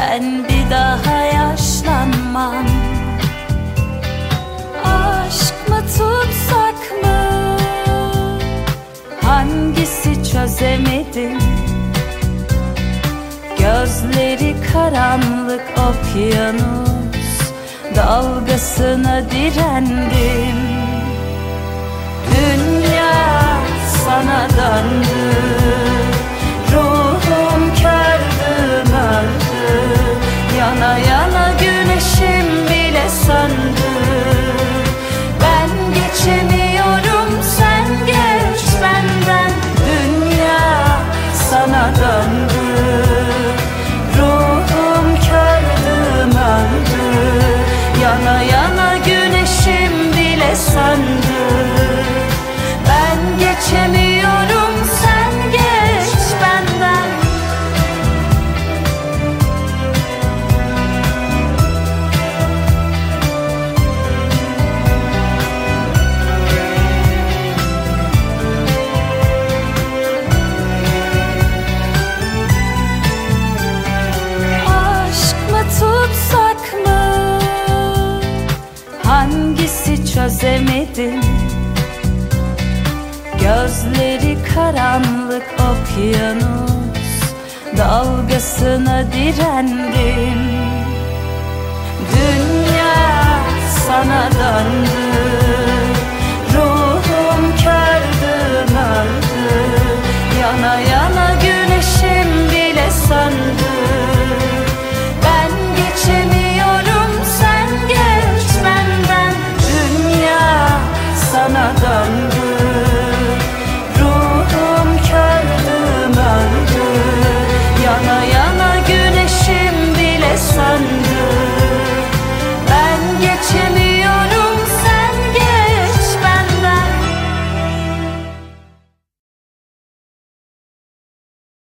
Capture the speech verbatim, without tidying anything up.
ben bir daha yaşlanmam. Aşk mı tutsak mı? Hangisi çözemedim. Gözleri karanlık okyanus, dalgasına direndim. Dünya sana döndü, ruhum kördüm öldü. Yana yana güneşim bile söndü. Ben geçemiyorum, sen geç benden. Dünya sana döndü, ruhum kördüm öldü. Yana yana güneşim bile söndü. Ben geçemiyorum, sen geç benden. Aşk mı tutsak mı? Hangisi çözemedim. Gözleri karanlık okyanus, dalgasına direndim. Dünya sana döndü, ruhum kördüm öldü. Yana yana güneşim bile söndü. Ben geçemiyorum, sen geç benden. Dünya sana döndü,